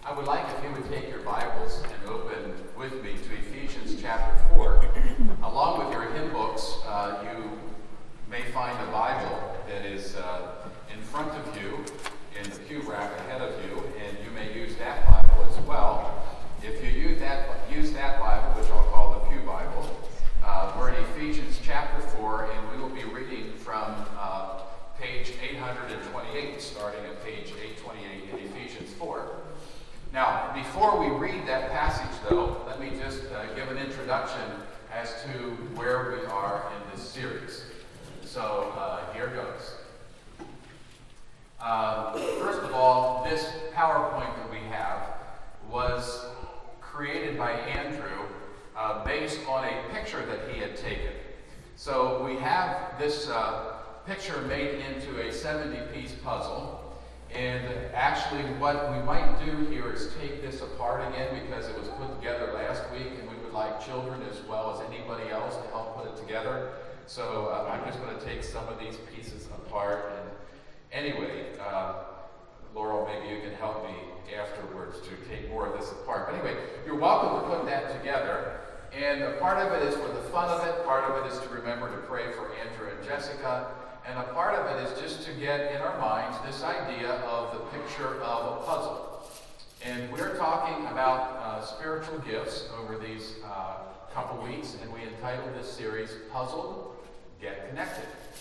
I would like if you would take your Bibles and open with me to Ephesians chapter 4. Along with your hymn books, you may find a Bible that is in front of you, in the pew rack ahead of you, and you may use that Bible as well. If you use that Bible, which I'll call the Pew Bible, we're in Ephesians chapter 4, and we will be reading from page 828, starting at page 828 in Ephesians 4. Now, before we read that passage, though, let me just give an introduction as to where we are in this series. So, here goes. First of all, this PowerPoint that we have was created by Andrew based on a picture that he had taken. So, we have this picture made into a 70-piece puzzle. And actually what we might do here is take this apart again because it was put together last week, and we would like children as well as anybody else to help put it together. So I'm just going to take some of these pieces apart. And anyway, Laurel, maybe you can help me afterwards to take more of this apart. But anyway, you're welcome to put that together. And part of it is for the fun of it. Part of it is to remember to pray for Andrew and Jessica. And a part of it is just to get in our minds this idea of the picture of a puzzle. And we're talking about spiritual gifts over these couple weeks, and we entitled this series, Puzzled, Get Connected.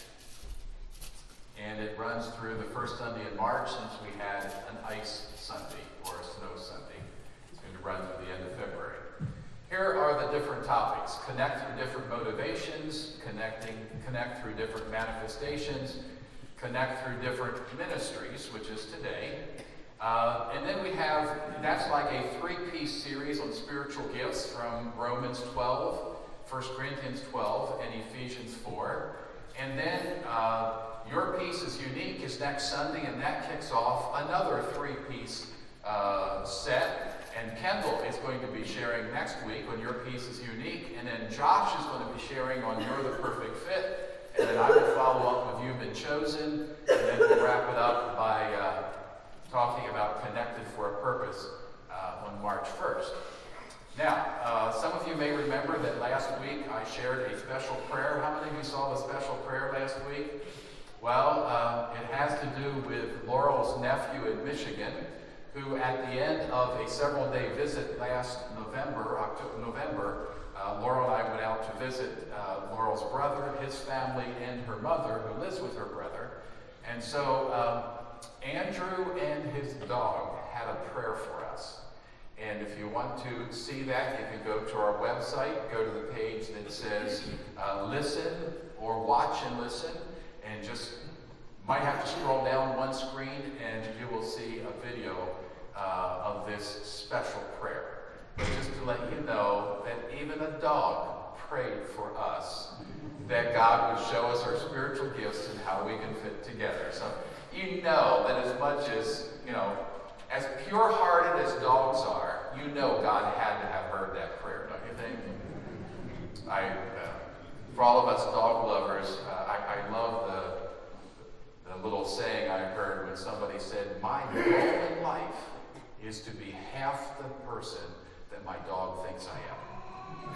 And it runs through the first Sunday in March since we had an ice Sunday or a snow Sunday. It's going to run through the end of February. Here are the different topics. Connect through different motivations, connect through different manifestations, connect through different ministries, which is today. And then we have, that's like a three-piece series on spiritual gifts from Romans 12, 1 Corinthians 12, and Ephesians 4. And then Your Piece is Unique is next Sunday, and that kicks off another three-piece set. And Kendall is going to be sharing next week on Your Piece is Unique. And then Josh is going to be sharing on You're the Perfect Fit. And then I will follow up with You've Been Chosen. And then we'll wrap it up by talking about Connected for a Purpose on March 1st. Now, some of you may remember that last week I shared a special prayer. How many of you saw the special prayer last week? Well, it has to do with Laurel's nephew in Michigan, who at the end of a several-day visit last November, Laurel and I went out to visit Laurel's brother, his family, and her mother, who lives with her brother. And so Andrew and his dog had a prayer for us. And if you want to see that, you can go to our website, go to the page that says Listen or Watch and Listen, and just might have to scroll down one screen and you will see a video of this special prayer. But just to let you know that even a dog prayed for us that God would show us our spiritual gifts and how we can fit together. So you know that as much as, as pure-hearted as dogs are, you know God had to have heard that prayer, don't you think? For all of us dog lovers, I love the little saying I heard when somebody said, my goal in life is to be half the person that my dog thinks I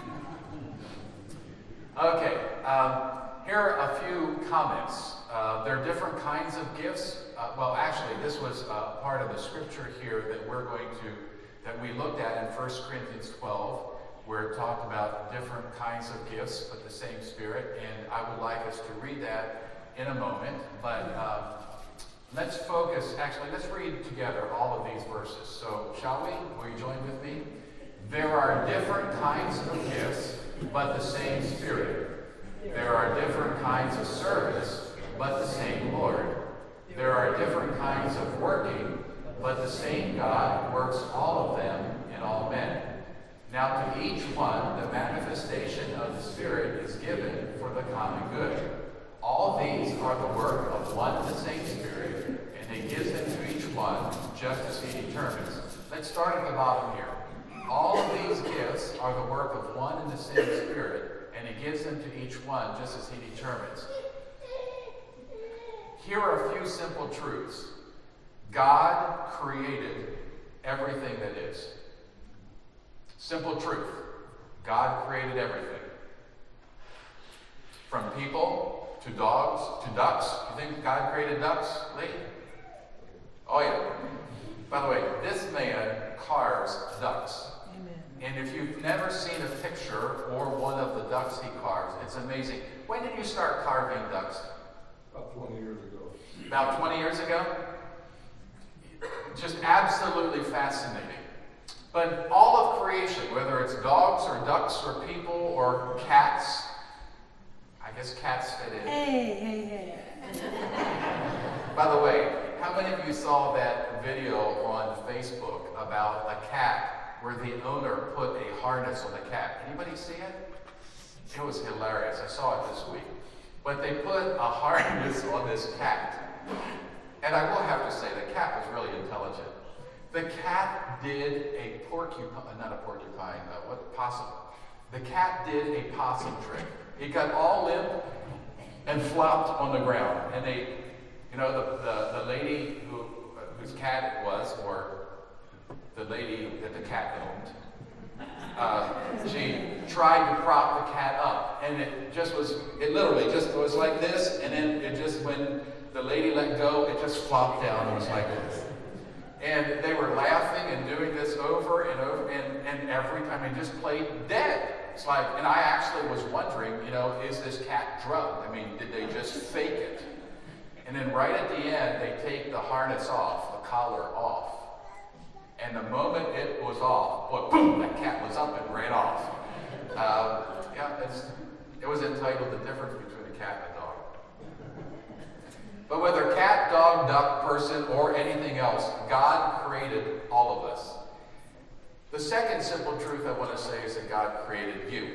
am. Okay, here are a few comments. There are different kinds of gifts. Well, actually, this was part of the scripture here that we looked at in 1 Corinthians 12, where it talked about different kinds of gifts, but the same Spirit. And I would like us to read that in a moment, but let's read together all of these verses. So, shall we? Will you join with me? There are different kinds of gifts, but the same Spirit. There are different kinds of service, but the same Lord. There are different kinds of working, but the same God works all of them in all men. Now to each one, the manifestation of the Spirit is given for the common good. All these are the work of one and the same Spirit, and He gives them to each one just as He determines. Let's start at the bottom here. All of these gifts are the work of one and the same Spirit, and He gives them to each one just as He determines. Here are a few simple truths. God created everything that is. Simple truth. God created everything. From people to dogs to ducks. You think God created ducks, Lee? Oh yeah. By the way, this man carves ducks. Amen. And if you've never seen a picture or one of the ducks he carves, it's amazing. When did you start carving ducks? About 20 years ago. About 20 years ago? Just absolutely fascinating. But all of creation, whether it's dogs or ducks or people or cats, I guess cats fit in. Hey. By the way, how many of you saw that video on Facebook about a cat where the owner put a harness on the cat? Anybody see it? It was hilarious. I saw it this week. But they put a harness on this cat. And I will have to say, the cat was really intelligent. The cat did a possum. The cat did a possum trick. It got all limp and flopped on the ground. And they, the lady whose cat it was, or the lady that the cat owned, she tried to prop the cat up. And it literally just was like this, and then when the lady let go, it just flopped down and was like this. And they were laughing and doing this over and over, and every time they just played dead. It's like, and I actually was wondering, is this cat drugged? I mean, did they just fake it? And then right at the end, they take the harness off, the collar off. And the moment it was off, well, boom, that cat was up and ran off. It was entitled The Difference Between a Cat and a Dog. But whether cat, dog, duck, person, or anything else, God created all of us. The second simple truth I want to say is that God created you.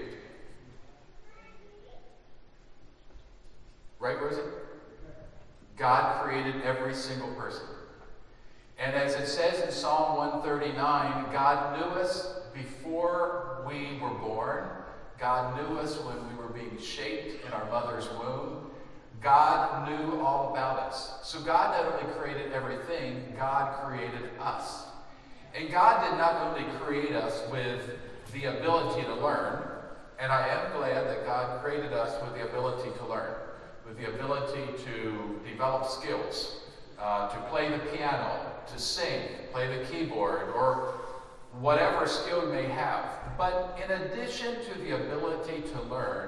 Right, Rosie? God created every single person. And as it says in Psalm 139, God knew us before we were born. God knew us when we were being shaped in our mother's womb. God knew all about us. So God not only created everything, God created us. And God did not only create us with the ability to learn, and I am glad that God created us with the ability to learn, with the ability to develop skills, to play the piano, to sing, play the keyboard, or whatever skill you may have. But in addition to the ability to learn,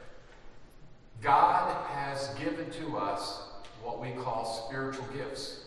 God has given to us what we call spiritual gifts.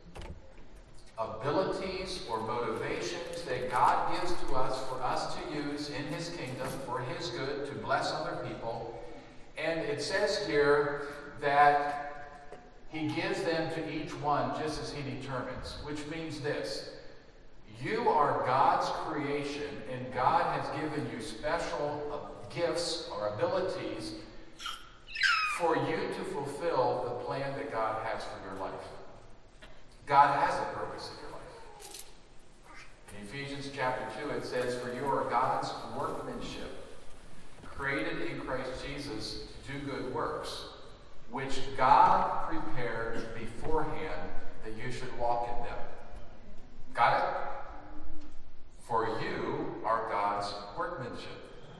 Abilities or motivations that God gives to us for us to use in His kingdom for His good, to bless other people. And it says here that He gives them to each one just as He determines, which means this. You are God's creation, and God has given you special gifts or abilities for you to fulfill the plan that God has for your life. God has a purpose in your life. In Ephesians chapter 2, it says, "For you are God's workmanship, created in Christ Jesus to do good works, which God prepared beforehand that you should walk in them." Got it? For you are God's workmanship.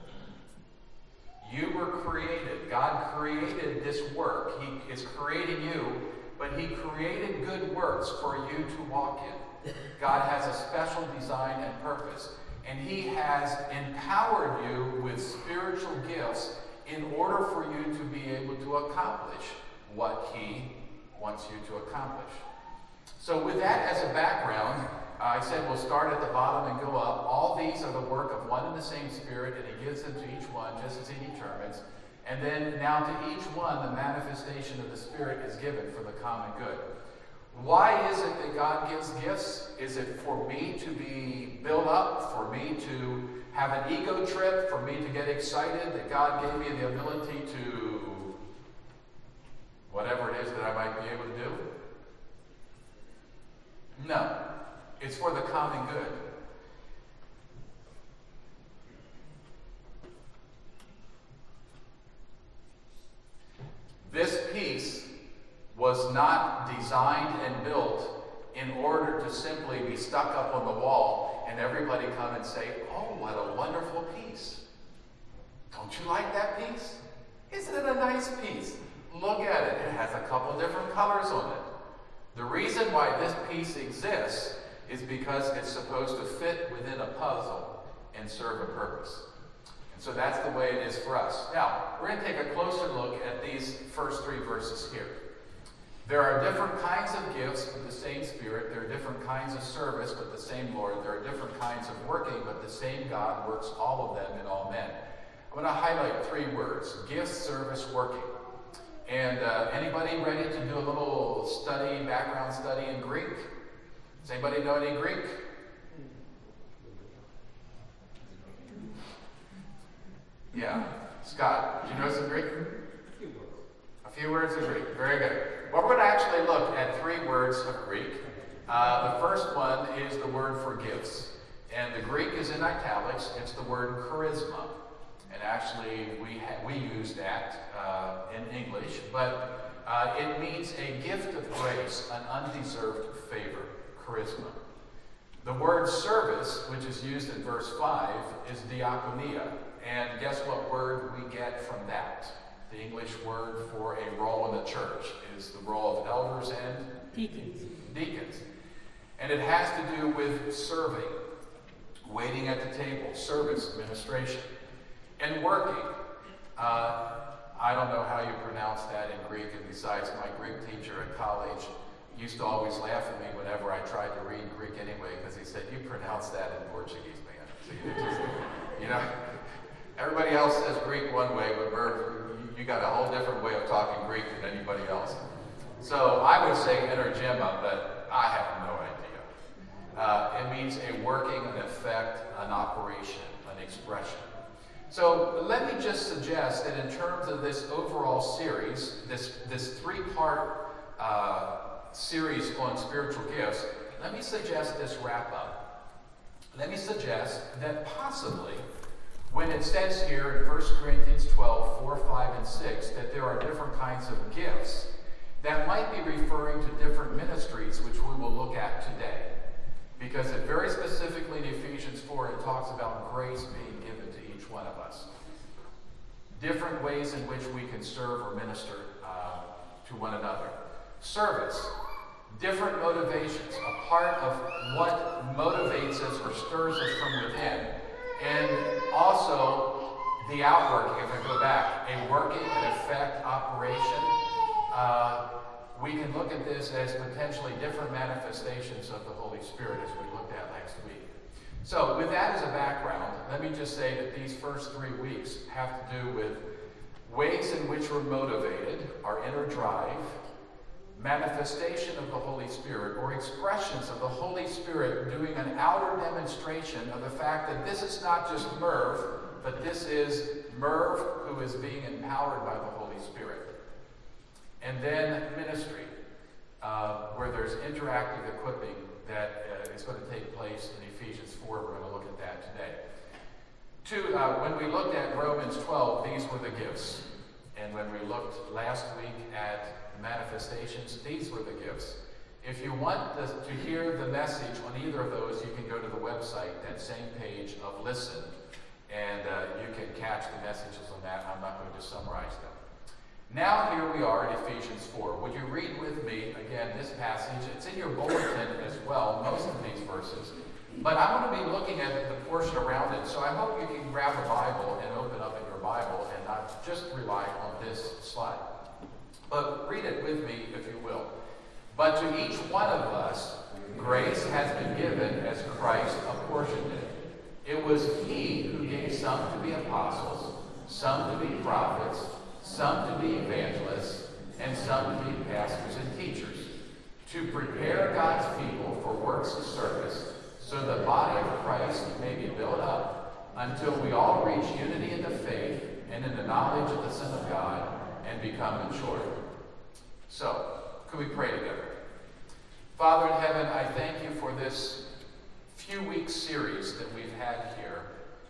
You were created. God created this work. He is creating you, but He created good works for you to walk in. God has a special design and purpose, and He has empowered you with spiritual gifts in order for you to be able to accomplish what He wants you to accomplish. So with that as a background, I said we'll start at the bottom and go up. All these are the work of one and the same Spirit, and He gives them to each one just as He determines. And then now to each one, the manifestation of the Spirit is given for the common good. Why is it that God gives gifts? Is it for me to be built up, for me to have an ego trip, for me to get excited that God gave me the ability to whatever it is that I might be able to do? No. It's for the common good. This piece was not designed and built in order to simply be stuck up on the wall and everybody come and say, "Oh, what a wonderful piece. Don't you like that piece? Isn't it a nice piece? Look at it. It has a couple different colors on it." The reason why this piece exists is because it's supposed to fit within a puzzle and serve a purpose. And so that's the way it is for us. Now, we're going to take a closer look at these first 3 verses here. There are different kinds of gifts, but the same Spirit. There are different kinds of service, but the same Lord. There are different kinds of working, but the same God works all of them in all men. I'm going to highlight 3 words: gift, service, working. And anybody ready to do a little study, background study in Greek? Does anybody know any Greek? Yeah. Scott, do you know some Greek? A few words of Greek. Very good. Well, we're going to actually look at 3 words of Greek. The first one is the word for gifts. And the Greek is in italics. It's the word charisma. And actually, we use that in English. But it means a gift of grace, an undeserved favor. Charisma. The word service, which is used in verse 5, is diakonia. And guess what word we get from that? The English word for a role in the church is the role of elders and deacons. And it has to do with serving, waiting at the table, service, administration, and working. I don't know how you pronounce that in Greek, and besides, my Greek teacher at college used to always laugh at me whenever I tried to read Greek anyway, because he said, "You pronounce that in Portuguese, man." So everybody else says Greek one way, but you got a whole different way of talking Greek than anybody else. So I would say energema, but I have no idea. It means a working, an effect, an operation, an expression. So let me just suggest that in terms of this overall series, this 3-part series on spiritual gifts, let me suggest this wrap up. Let me suggest that possibly, when it says here in 1 Corinthians 12, 4, 5, and 6, that there are different kinds of gifts, that might be referring to different ministries, which we will look at today. Because it very specifically in Ephesians 4, it talks about grace being given to each one of us. Different ways in which we can serve or minister to one another. Service. Different motivations. A part of what motivates us or stirs us from within. And also the outworking, if I go back, a working, an effect, operation. We can look at this as potentially different manifestations of the Holy Spirit as we looked at last week. So with that as a background, let me just say that these first 3 weeks have to do with ways in which we're motivated, our inner drive, manifestation of the Holy Spirit, or expressions of the Holy Spirit doing an outer demonstration of the fact that this is not just Merv, but this is Merv who is being empowered by the Holy Spirit. And then ministry, where there's interactive equipping that is going to take place in Ephesians 4. We're going to look at that today. When we looked at Romans 12, these were the gifts. And when we looked last week at manifestations, these were the gifts. If you want to hear the message on either of those, you can go to the website, that same page of Listen, and you can catch the messages on that. I'm not going to summarize them. Now here we are in Ephesians 4. Would you read with me, again, this passage? It's in your bulletin as well, most of these verses. But I'm going to be looking at the portion around it, so I hope you can grab a Bible and open up in your Bible and not just rely on this slide. But read it with me, if you will. But to each one of us, grace has been given as Christ apportioned it. It was He who gave some to be apostles, some to be prophets, some to be evangelists, and some to be pastors and teachers, to prepare God's people for works of service, so the body of Christ may be built up until we all reach unity in the faith and in the knowledge of the Son of God and become mature. So, could we pray together? Father in heaven, I thank you for this few-week series that we've had here,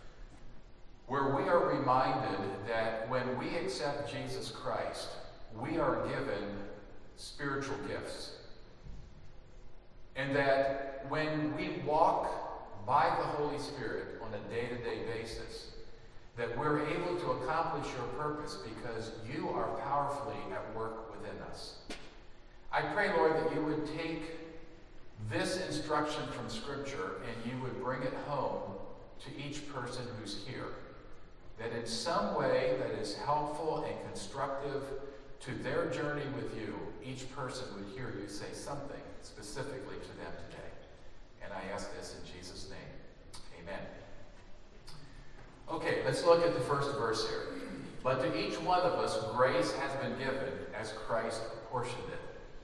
where we are reminded that when we accept Jesus Christ, we are given spiritual gifts. And that when we walk by the Holy Spirit on a day-to-day basis, that we're able to accomplish your purpose because you are powerfully at work within us. I pray, Lord, that you would take this instruction from Scripture and you would bring it home to each person who's here. That in some way that is helpful and constructive to their journey with you, each person would hear you say something specifically to them today. And I ask this in Jesus' name. Amen. Okay, let's look at the first verse here. But to each one of us, grace has been given as Christ apportioned it.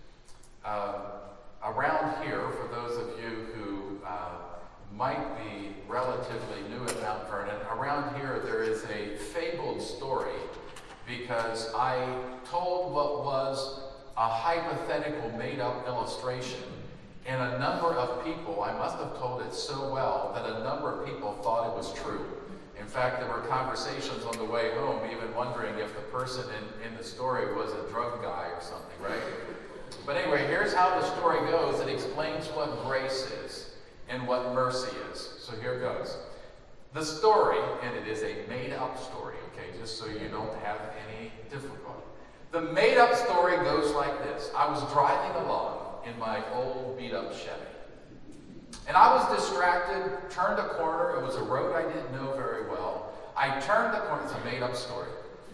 Around here, for those of you who might be relatively new at Mount Vernon, around here there is a fabled story because I told what was a hypothetical made-up illustration, and a number of people, I must have told it so well that a number of people thought it was true. In fact, there were conversations on the way home, even wondering if the person in the story was a drug guy or something, right? But anyway, here's how the story goes. It explains what grace is and what mercy is. So here goes. The story, and it is a made-up story, okay, just so you don't have any difficulty. The made-up story goes like this. I was driving along in my old beat-up Chevy. And I was distracted, turned a corner. It was a road I didn't know very well. I turned the corner. It's a made-up story.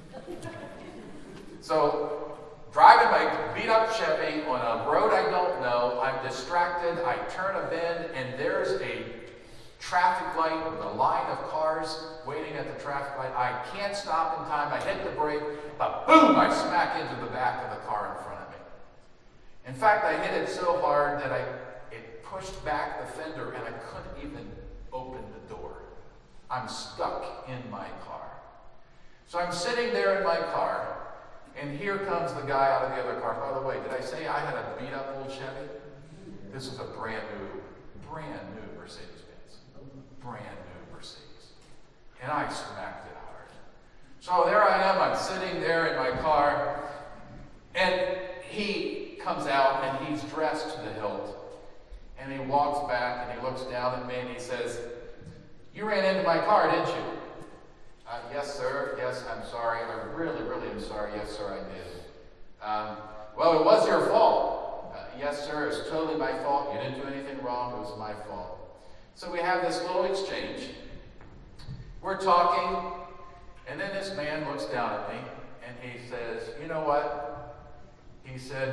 So, driving my beat-up Chevy on a road I don't know, I'm distracted. I turn a bend, and there's a traffic light with a line of cars waiting at the traffic light. I can't stop in time. I hit the brake, but boom, I smack into the back of the car in front of me. In fact, I hit it so hard that it pushed back the fender and I couldn't even open the door. I'm stuck in my car. So I'm sitting there in my car, and here comes the guy out of the other car. By the way, did I say I had a beat-up old Chevy? This is a brand new Mercedes-Benz. Brand new Mercedes. And I smacked it hard. So there I am. I'm sitting there in my car, and he comes out, and he's dressed to the hilt. And he walks back, and he looks down at me, and he says, "You ran into my car, didn't you?" "Yes, sir. Yes, I'm sorry. I really, really am sorry. Yes, sir, I did." "Well, it was your fault." "Yes, sir, it's totally my fault. You didn't do anything wrong. It was my fault." So we have this little exchange. We're talking, and then this man looks down at me, and he says, "You know what?" He said,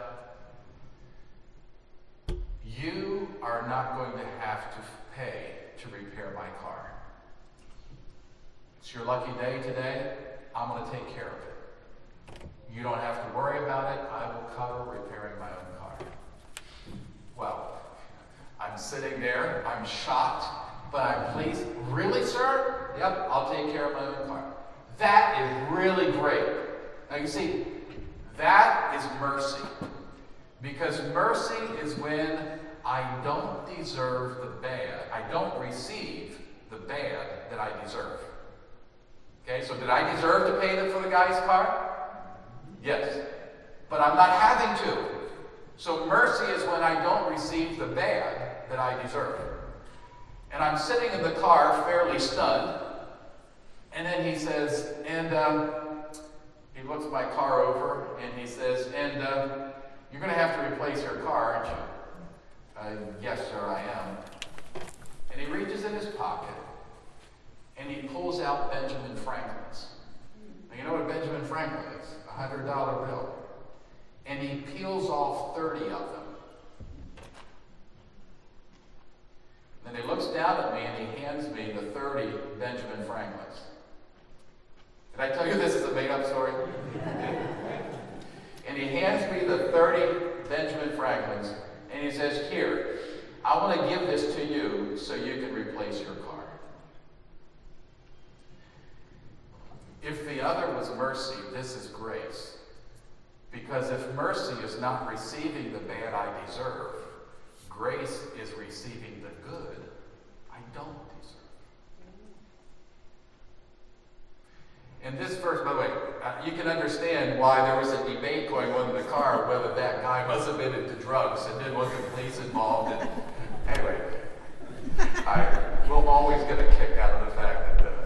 "You are not going to have to pay to repair my car. It's your lucky day today. I'm going to take care of it. You don't have to worry about it. I will cover repairing my own car." Well, I'm sitting there. I'm shocked, but I'm pleased. "Really, sir?" "Yep, I'll take care of my own car." That is really great. Now you see, that is mercy. Because mercy is when I don't deserve the bad. I don't receive the bad that I deserve. Okay, so did I deserve to pay for the guy's car? Yes. But I'm not having to. So mercy is when I don't receive the bad that I deserve. And I'm sitting in the car fairly stunned. And then he says, he looks my car over and he says, "You're going to have to replace your car, aren't you?" "Yes, sir, I am." And he reaches in his pocket and he pulls out Benjamin Franklin's. Now, you know what a Benjamin Franklin is? A $100 bill. And he peels off 30 of them. Then he looks down at me and he hands me the 30 Benjamin Franklins. Did I tell you this is a made-up story? And he hands me the 30 Benjamin Franklins, and he says, "Here, I want to give this to you so you can replace your car." If the other was mercy, this is grace. Because if mercy is not receiving the bad I deserve, grace is receiving the good I don't deserve. in this verse, by the way, you can understand why there was a debate going on in the car whether that guy must have been into drugs and didn't want the police involved. And anyway, I will always get a kick out of the fact that,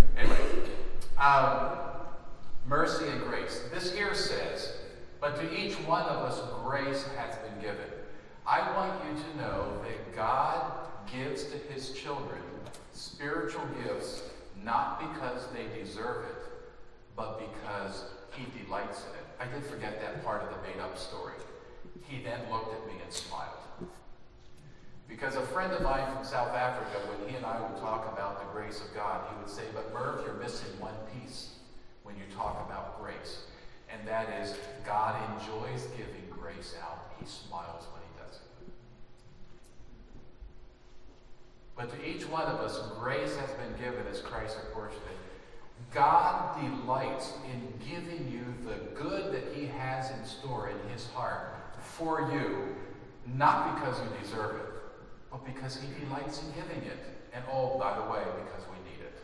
mercy and grace. This here says, but to each one of us grace has been given. I want you to know that God gives to his children spiritual gifts not because they deserve it, but because he delights in it. I did forget that part of the made-up story. He then looked at me and smiled. Because a friend of mine from South Africa, when he and I would talk about the grace of God, he would say, but Merv, you're missing one piece when you talk about grace. And that is, God enjoys giving grace out. He smiles when he does it. But to each one of us, grace has been given as Christ apportioned it. God delights in giving you the good that he has in store in his heart for you, not because you deserve it, but because he delights in giving it. And oh, by the way, because we need it.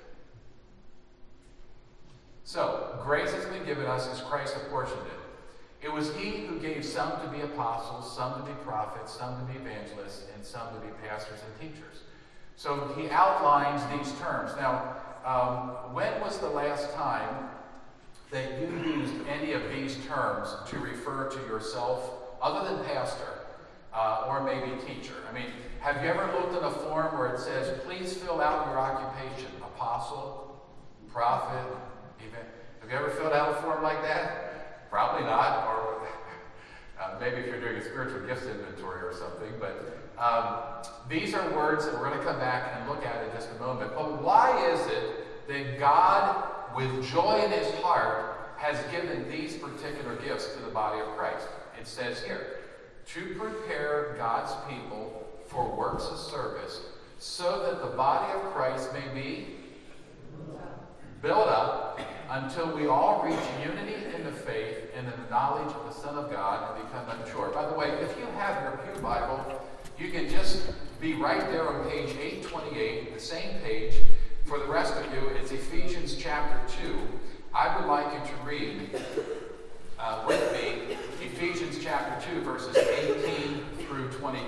So, grace has been given us as Christ apportioned it. It was he who gave some to be apostles, some to be prophets, some to be evangelists, and some to be pastors and teachers. So he outlines these terms. Now, when was the last time that you used any of these terms to refer to yourself, other than pastor, or maybe teacher? I mean, have you ever looked at a form where it says, please fill out your occupation, apostle, prophet, even? Have you ever filled out a form like that? Probably not, or maybe if you're doing a spiritual gifts inventory or something, but these are words that we're going to come back and look at in just a moment. But why is it that God, with joy in his heart, has given these particular gifts to the body of Christ? It says here, to prepare God's people for works of service, so that the body of Christ may be built up until we all reach unity in the faith and in the knowledge of the Son of God and become mature. By the way, if you have your Pew Bible, you can just be right there on page 828, the same page. For the rest of you, it's Ephesians chapter 2. I would like you to read with me Ephesians chapter 2, verses 18 through 22.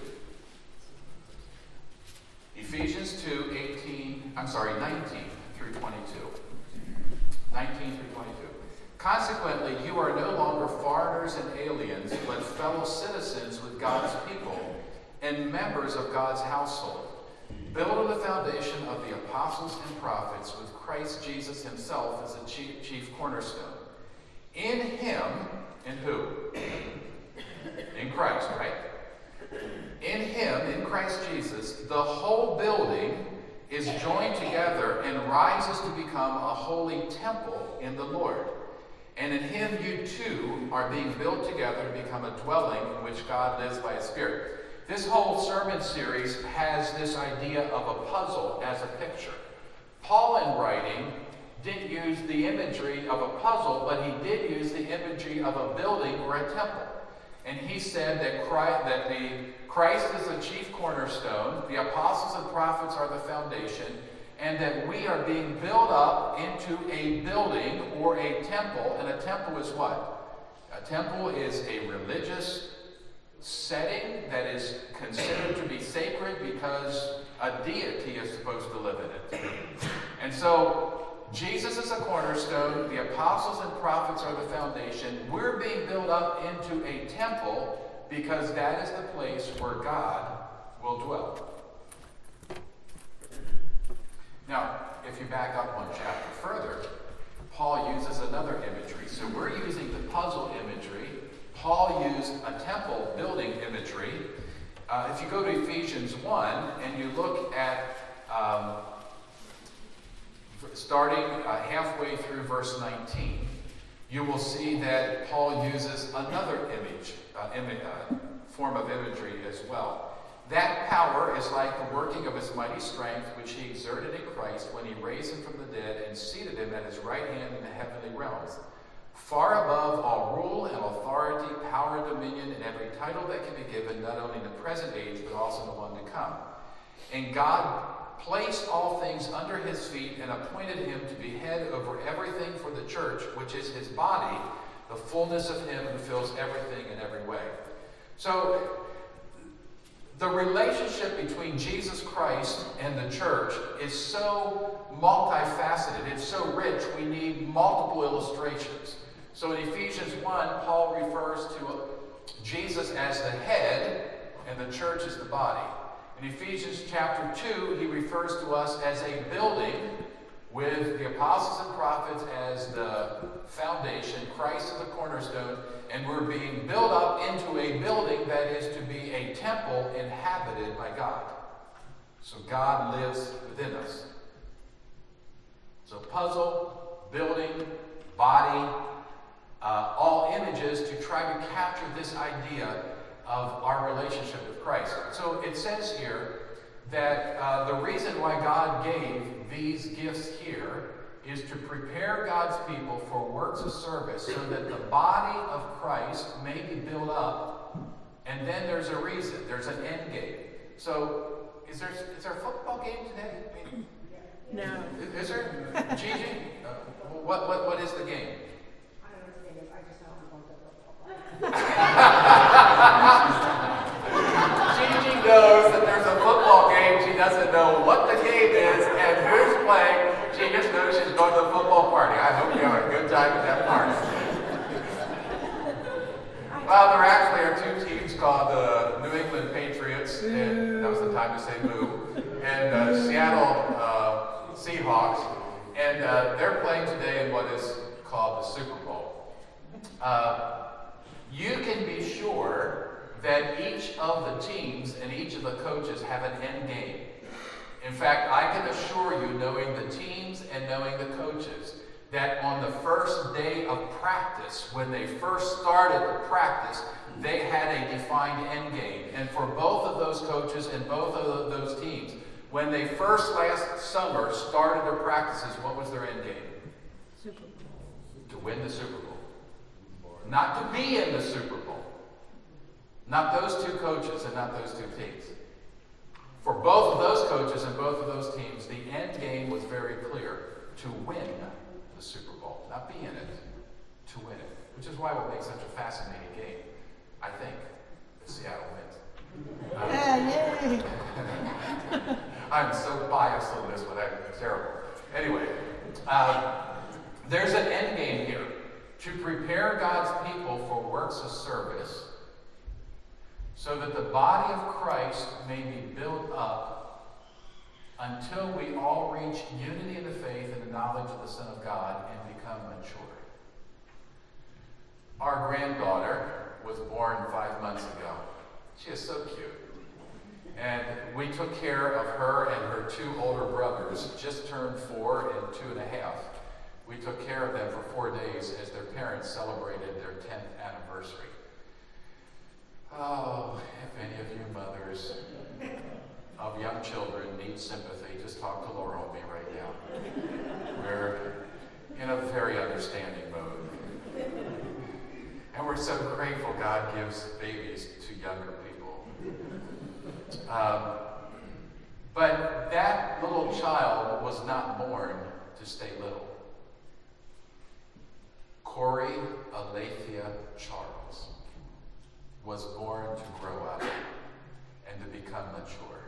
Ephesians 2, 19 through 22. 19 through 22. Consequently, you are no longer foreigners and aliens, but fellow citizens with God's people and members of God's household, built on the foundation of the apostles and prophets, with Christ Jesus himself as the chief cornerstone. In him, in who? In Christ, right? In him, in Christ Jesus, the whole building is joined together and rises to become a holy temple in the Lord. And in him you too are being built together to become a dwelling in which God lives by his Spirit. This whole sermon series has this idea of a puzzle as a picture. Paul, in writing, didn't use the imagery of a puzzle, but he did use the imagery of a building or a temple. And he said that Christ is the chief cornerstone, the apostles and prophets are the foundation, and that we are being built up into a building or a temple. And a temple is what? A temple is a religious setting that is considered to be sacred because a deity is supposed to live in it. And so Jesus is a cornerstone, the apostles and prophets are the foundation. We're being built up into a temple because that is the place where God will dwell. Now, if you back up one chapter further, Paul uses another imagery. So we're using the puzzle imagery. Paul used a temple building imagery. If you go to Ephesians 1 and you look at starting halfway through verse 19, you will see that Paul uses another form of imagery as well. That power is like the working of his mighty strength, which he exerted in Christ when he raised him from the dead and seated him at his right hand in the heavenly realms, far above all rule and authority, power and dominion, and every title that can be given, not only in the present age, but also in the one to come. And God placed all things under his feet and appointed him to be head over everything for the church, which is his body, the fullness of him who fills everything in every way. So, the relationship between Jesus Christ and the church is so multifaceted, it's so rich, we need multiple illustrations. So in Ephesians 1, Paul refers to Jesus as the head and the church as the body. In Ephesians chapter 2, he refers to us as a building with the apostles and prophets as the foundation, Christ as the cornerstone, and we're being built up into a building that is to be a temple inhabited by God. So God lives within us. So puzzle, building, body, all images to try to capture this idea of our relationship with Christ. So it says here that the reason why God gave these gifts here is to prepare God's people for works of service so that the body of Christ may be built up. And then there's a reason. There's an end game. So is there a football game today? No. Is there? Gigi? What is the game? I don't understand it. I just know I'm going to football. Gigi knows that there's a football game. She doesn't know what the game is and who's playing. She just knows she's going to the football party. I hope you have a good time at that party. Well, there actually are two teams called the New England Patriots, and that was the time to say boo, and Seattle Seahawks, and they're playing today in what is called the Super Bowl. You can be sure that each of the teams and each of the coaches have an end game. In fact, I can assure you, knowing the teams and knowing the coaches, that on the first day of practice, when they first started the practice, they had a defined end game. And for both of those coaches and both of those teams, when they first last summer started their practices, what was their end game? Super Bowl. To win the Super Bowl. Not to be in the Super Bowl. Not those two coaches and not those two teams. For both of those coaches and both of those teams, the end game was very clear. To win the Super Bowl. Not be in it. To win it. Which is why it will make such a fascinating game. I think. If Seattle wins. Yay! I'm so biased on this one. It's terrible. Anyway, there's an end game here. To prepare God's people for works of service so that the body of Christ may be built up until we all reach unity in the faith and the knowledge of the Son of God and become mature. Our granddaughter was born 5 months ago. She is so cute. And we took care of her and her two older brothers, just turned 4 and 2.5. We took care of them for 4 days as their parents celebrated their 10th anniversary. Oh, if any of you mothers of young children need sympathy, just talk to Laura and me right now. We're in a very understanding mode. And we're so grateful God gives babies to younger people. But that little child was not born to stay little. Corey Alethea Charles was born to grow up and to become mature.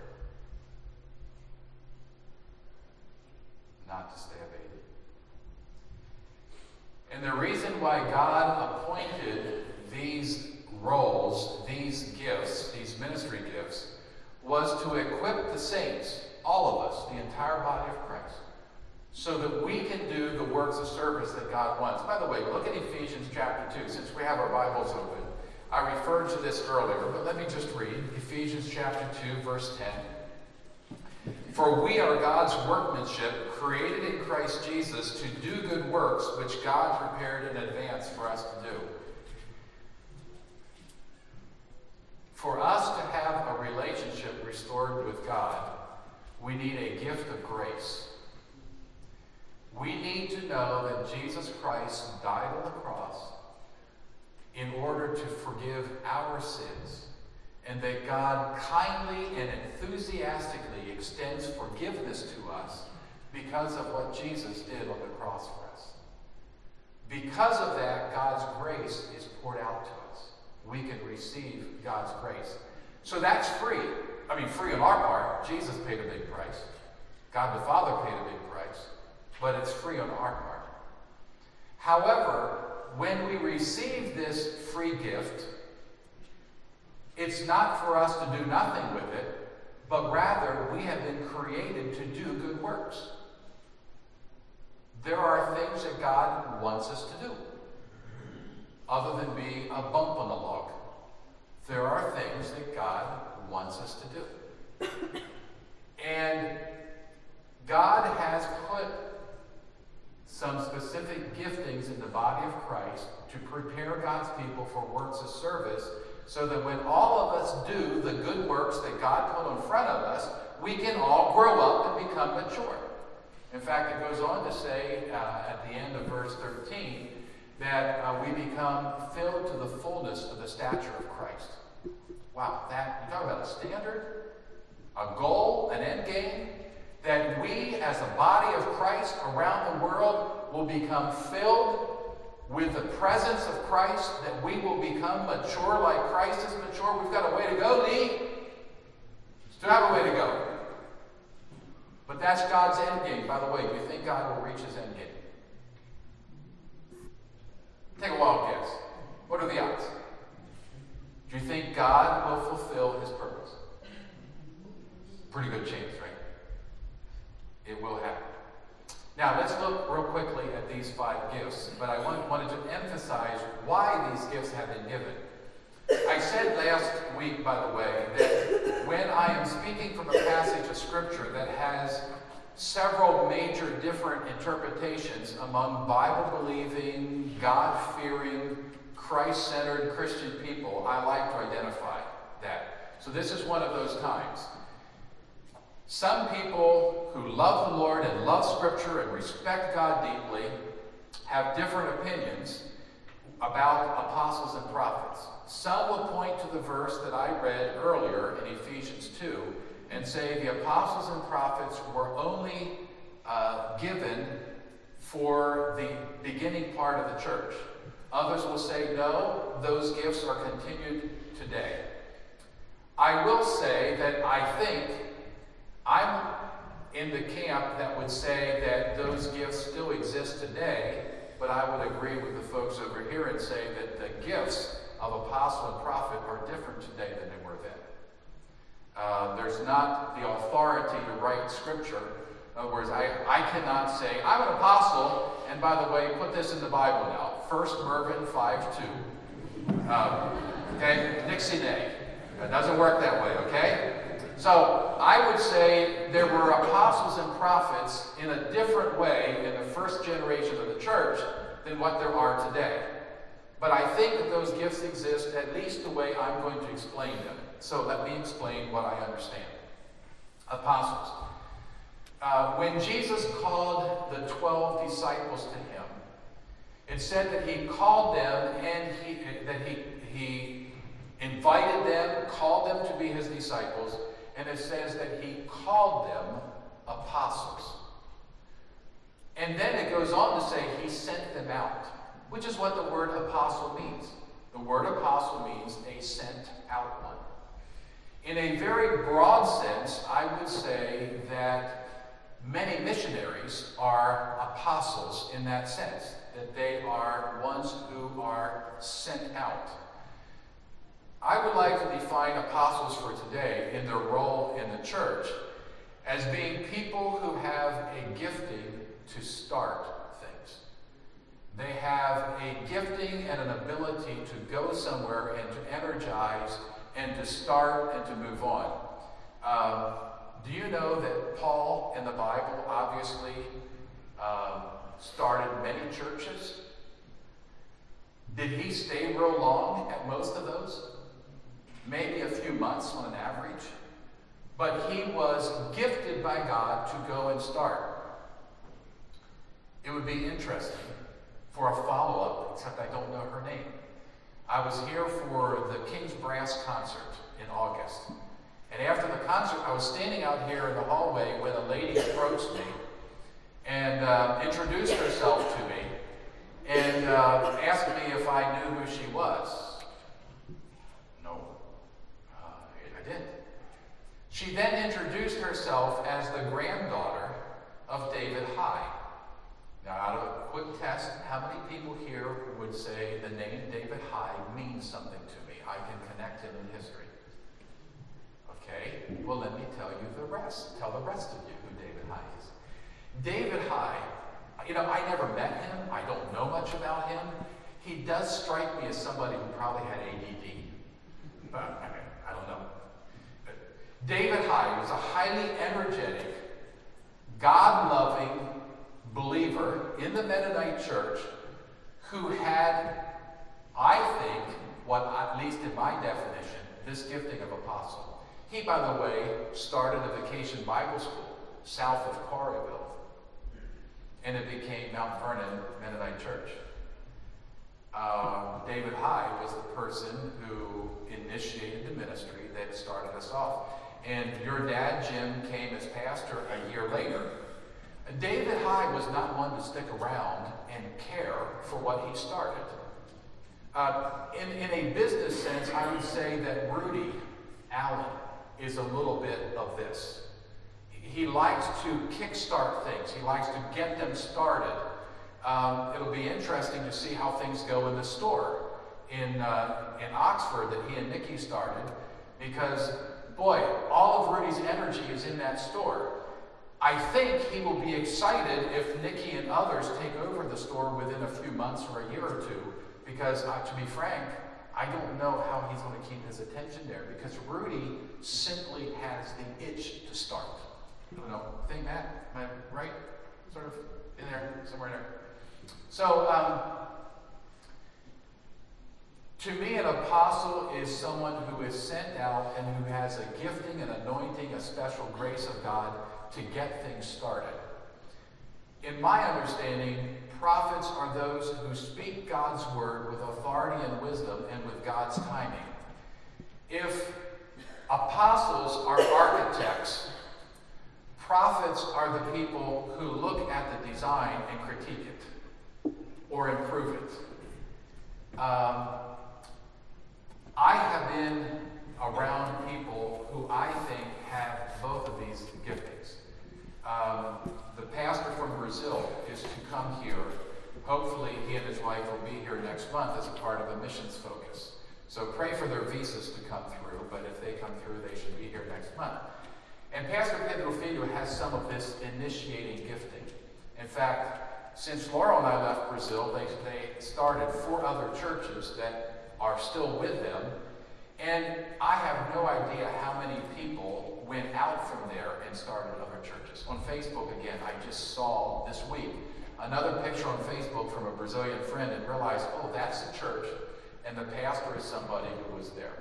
Not to stay a baby. And the reason why God appointed these roles, these gifts, these ministry gifts, was to equip the saints, all of us, the entire body of Christ, so that we can do the works of service that God wants. By the way, look at Ephesians chapter 2. Since we have our Bibles open, I referred to this earlier, but let me just read Ephesians chapter 2, verse 10. For we are God's workmanship, created in Christ Jesus to do good works, which God prepared in advance for us to do. For us to have a relationship restored with God, we need a gift of grace. We need to know that Jesus Christ died on the cross in order to forgive our sins and that God kindly and enthusiastically extends forgiveness to us because of what Jesus did on the cross for us. Because of that, God's grace is poured out to us. We can receive God's grace. So that's free. I mean, free on our part. Jesus paid a big price. God the Father paid a big price. But it's free on our part. However, when we receive this free gift, it's not for us to do nothing with it, but rather we have been created to do good works. There are things that God wants us to do, other than be a bump on the log. There are things that God wants us to do. And God has put some specific giftings in the body of Christ to prepare God's people for works of service, so that when all of us do the good works that God put in front of us, we can all grow up and become mature. In fact, it goes on to say at the end of verse 13 that we become filled to the fullness of the stature of Christ. Wow, that, you talk about a standard, a goal, an end game, that we as a body of Christ around the world will become filled with the presence of Christ, that we will become mature like Christ is mature. We've got a way to go, Lee. Still have a way to go. But that's God's end game. By the way, do you think God will reach his end game? Take a wild guess. What are the odds? Do you think God will fulfill his purpose? Pretty good chance, right? It will happen. Now, let's look real quickly at these 5 gifts, but I wanted to emphasize why these gifts have been given. I said last week, by the way, that when I am speaking from a passage of Scripture that has several major different interpretations among Bible-believing, God-fearing, Christ-centered Christian people, I like to identify that. So this is one of those times. Some people who love the Lord and love Scripture and respect God deeply have different opinions about apostles and prophets. Some will point to the verse that I read earlier in Ephesians 2 and say the apostles and prophets were only given for the beginning part of the church. Others will say, no, those gifts are continued today. I will say that I think I'm in the camp that would say that those gifts still exist today, but I would agree with the folks over here and say that the gifts of apostle and prophet are different today than they were then. There's not the authority to write Scripture. In other words, I cannot say, I'm an apostle, and by the way, put this in the Bible now. 1 Mervyn 5:2. Okay? Nixie nay. It doesn't work that way, okay? So I would say there were apostles and prophets in a different way in the first generation of the church than what there are today. But I think that those gifts exist at least the way I'm going to explain them. So let me explain what I understand. Apostles. When Jesus called the 12 disciples to him, it said that he called them and he invited them, called them to be his disciples, and it says that he called them apostles. And then it goes on to say he sent them out, which is what the word apostle means. The word apostle means a sent out one. In a very broad sense, I would say that many missionaries are apostles in that sense, that they are ones who are sent out. I would like to define apostles for today in their role in the church as being people who have a gifting to start things. They have a gifting and an ability to go somewhere and to energize and to start and to move on. Do you know that Paul in the Bible obviously started many churches? Did he stay real long at most of those? Maybe a few months on an average. But he was gifted by God to go and start. It would be interesting for a follow-up, except I don't know her name. I was here for the King's Brass concert in August. And after the concert, I was standing out here in the hallway when a lady approached me and introduced herself to me and asked me if I knew who she was. No, I didn't. She then introduced herself as the granddaughter of David High. Now, out of a quick test, how many people here would say the name David High means something to me? I can connect him in history. Okay, well, let me tell you the rest. Tell the rest of you who David High is. David High, I never met him. I don't know much about him. He does strike me as somebody who probably had ADD. But, I don't know. But David High was a highly energetic, God-loving believer in the Mennonite church who had, I think, what at least in my definition, this gifting of apostle. He, by the way, started a vacation Bible school south of Quarryville, and it became Mount Vernon Mennonite Church. David High was the person who initiated the ministry that started us off. And your dad, Jim, came as pastor a year later. David High was not one to stick around and care for what he started. In a business sense, I would say that Rudy Allen is a little bit of this. He likes to kickstart things. He likes to get them started. It'll be interesting to see how things go in the store in Oxford that he and Nikki started, because, boy, all of Rudy's energy is in that store. I think he will be excited if Nikki and others take over the store within a few months or a year or two, because to be frank, I don't know how he's going to keep his attention there, because Rudy simply has the itch to start. I don't know. Think, Matt? Am I right? Sort of in there, somewhere in there. So, to me, an apostle is someone who is sent out and who has a gifting, an anointing, a special grace of God to get things started. In my understanding, prophets are those who speak God's word with authority and wisdom and with God's timing. If apostles are architects, prophets are the people who look at the design and critique it or improve it. I have been around people who I think have both of these giftings. The pastor from Brazil is to come here. Hopefully he and his wife will be here next month as a part of a missions focus. So pray for their visas to come through, but if they come through, they should be here next month. And Pastor Pedro Filho has some of this initiating gifting. In fact, since Laurel and I left Brazil, they started 4 other churches that are still with them. And I have no idea how many people went out from there and started other churches. On Facebook, again, I just saw this week another picture on Facebook from a Brazilian friend and realized, oh, that's a church, and the pastor is somebody who was there.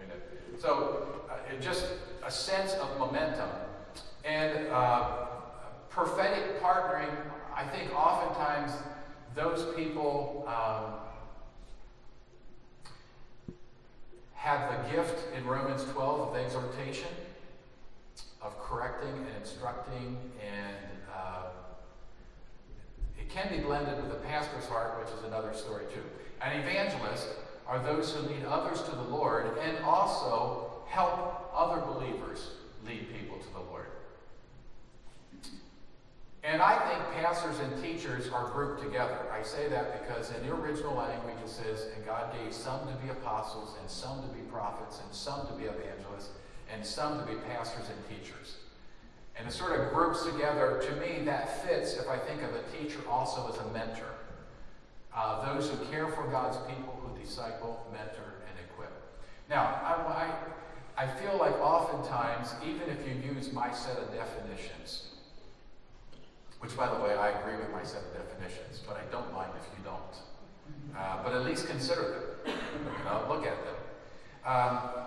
Just a sense of momentum. And prophetic partnering, I think oftentimes those people have the gift in Romans 12 of exhortation, of correcting and instructing, and it can be blended with the pastor's heart, which is another story too. An evangelist are those who lead others to the Lord and also help other believers lead people to the Lord. And I think pastors and teachers are grouped together. I say that because in the original language it says, and God gave some to be apostles, and some to be prophets, and some to be evangelists, and some to be pastors and teachers. And it sort of groups together. To me, that fits if I think of a teacher also as a mentor. Those who care for God's people, who disciple, mentor, and equip. Now, I feel like oftentimes, even if you use my set of definitions, which, by the way, I agree with my set of definitions, but I don't mind if you don't. But at least consider them. Look at them.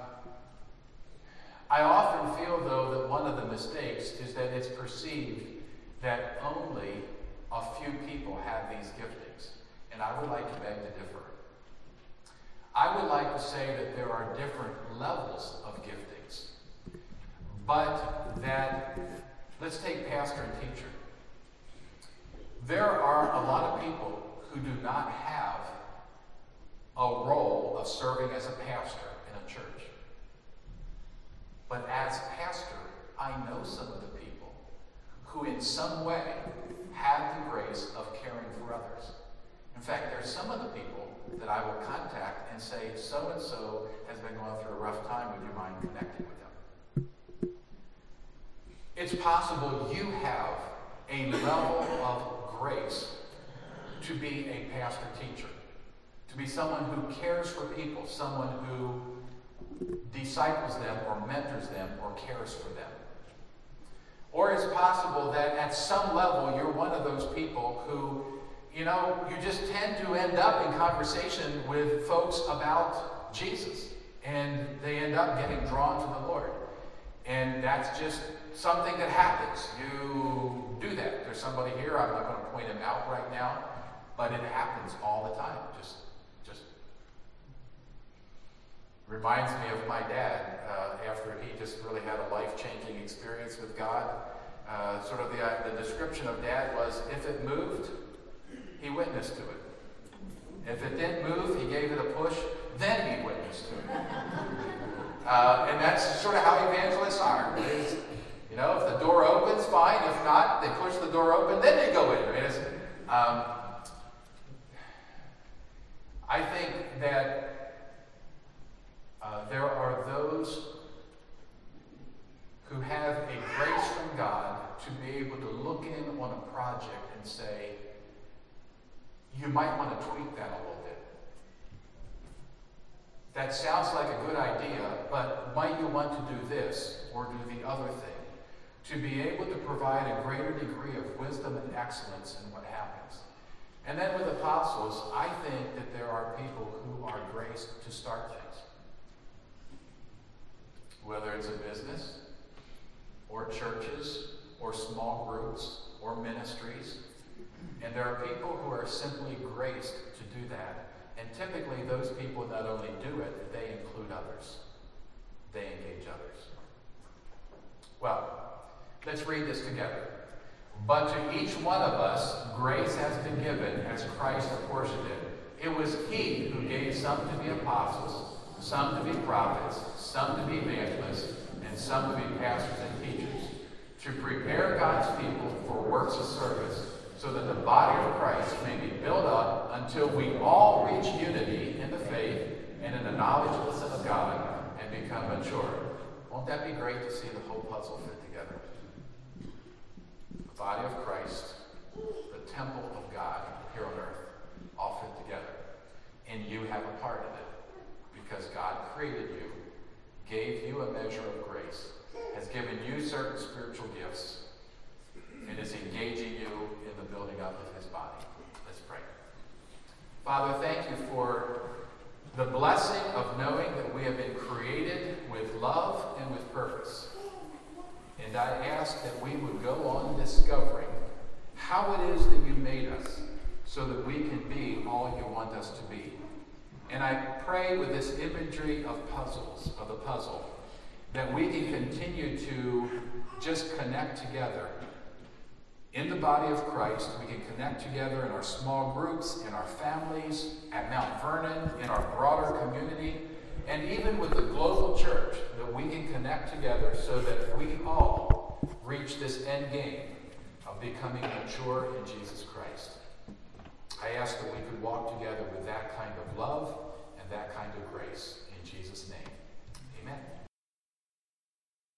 I often feel, though, that one of the mistakes is that it's perceived that only a few people have these giftings. And I would like to beg to differ. I I would like to say that there are different levels of giftings, but that, let's take pastor and teacher. There are a lot of people who do not have a role of serving as a pastor in a church. But as pastor, I know some of the people who in some way have the grace of caring for others. In fact, there's some of the people that I will contact and say, so-and-so has been going through a rough time. Would you mind connecting with them? It's possible you have a level of grace to be a pastor-teacher, to be someone who cares for people, someone who disciples them or mentors them or cares for them. Or it's possible that at some level you're one of those people who, you just tend to end up in conversation with folks about Jesus, and they end up getting drawn to the Lord. And that's just something that happens. You do that. There's somebody here, I'm not going to point him out right now, but it happens all the time. Just reminds me of my dad after he just really had a life-changing experience with God. Sort of the description of Dad was, if it moved, he witnessed to it. If it didn't move, he gave it a push, then he witnessed to it. And that's sort of how evangelists are. If the door opens, fine. If not, they push the door open, then they go in. I think that there are those who have a grace from God to be able to look in on a project and say, you might want to tweak that a little bit. That sounds like a good idea, but might you want to do this or do the other thing? To be able to provide a greater degree of wisdom and excellence in what happens. And then with apostles, I think that there are people who are graced to start things. Whether it's a business, or churches, or small groups, or ministries. And there are people who are simply graced to do that. And typically those people not only do it, they include others. They engage others. Well, let's read this together. But to each one of us, grace has been given as Christ apportioned it. It was he who gave some to be apostles, some to be prophets, some to be evangelists, and some to be pastors and teachers, to prepare God's people for works of service, so that the body of Christ may be built up until we all reach unity in the faith and in the knowledge of the Son of God and become mature. Won't that be great to see the whole puzzle fit together? The body of Christ, the temple of God here on earth, all fit together. And you have a part in it because God created you, gave you a measure of grace, has given you certain spiritual gifts, and is engaging you in the building up of his body. Let's pray. Father, thank you for the blessing of knowing that we have been created with love and with purpose. And I ask that we would go on discovering how it is that you made us so that we can be all you want us to be. And I pray with this imagery of puzzles, of the puzzle, that we can continue to just connect together. In the body of Christ, we can connect together in our small groups, in our families, at Mount Vernon, in our broader community, and even with the global church, that we can connect together so that we all reach this end game of becoming mature in Jesus Christ. I ask that we could walk together with that kind of love and that kind of grace. In Jesus' name, amen.